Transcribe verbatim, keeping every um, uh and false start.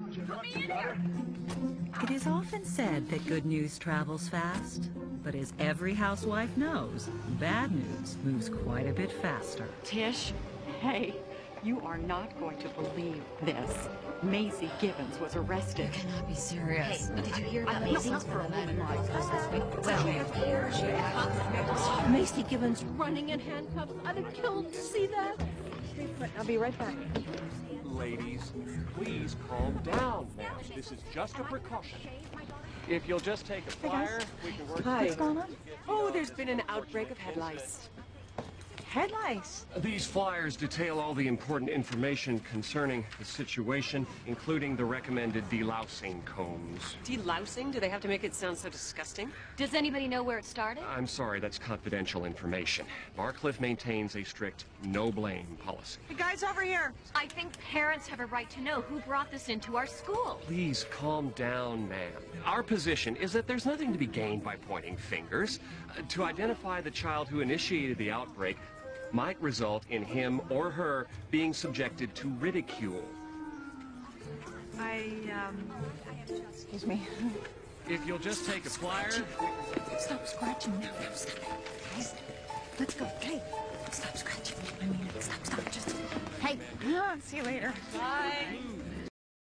It is often said that good news travels fast, but as every housewife knows, bad news moves quite a bit faster. Tish, hey, you are not going to believe this. Maisie Gibbons was arrested. You cannot be serious. Hey, did you hear about I, Macy's? not for a woman like her. Well, Macy Gibbons running in handcuffs. I'd have killed to see that. I'll be right back. Ladies, please calm down, ma'am. This is just a precaution. If you'll just take a flyer, we can work. Hi. What's going on? Oh, there's been an outbreak of head lice. Head lice? These flyers detail all the important information concerning the situation, including the recommended delousing combs. Delousing? Do they have to make it sound so disgusting? Does anybody know where it started? I'm sorry, that's confidential information. Barcliff maintains a strict no-blame policy. Hey, guys, over here. I think parents have a right to know who brought this into our school. Please calm down, ma'am. Our position is that there's nothing to be gained by pointing fingers. Uh, to identify the child who initiated the outbreak might result in him or her being subjected to ridicule. I, um... Excuse me. If you'll just take a flyer... Stop scratching now. Now stop it. Guys, let's go. Hey, stop scratching. I mean, stop, stop. Just... Hey. See you later. Bye.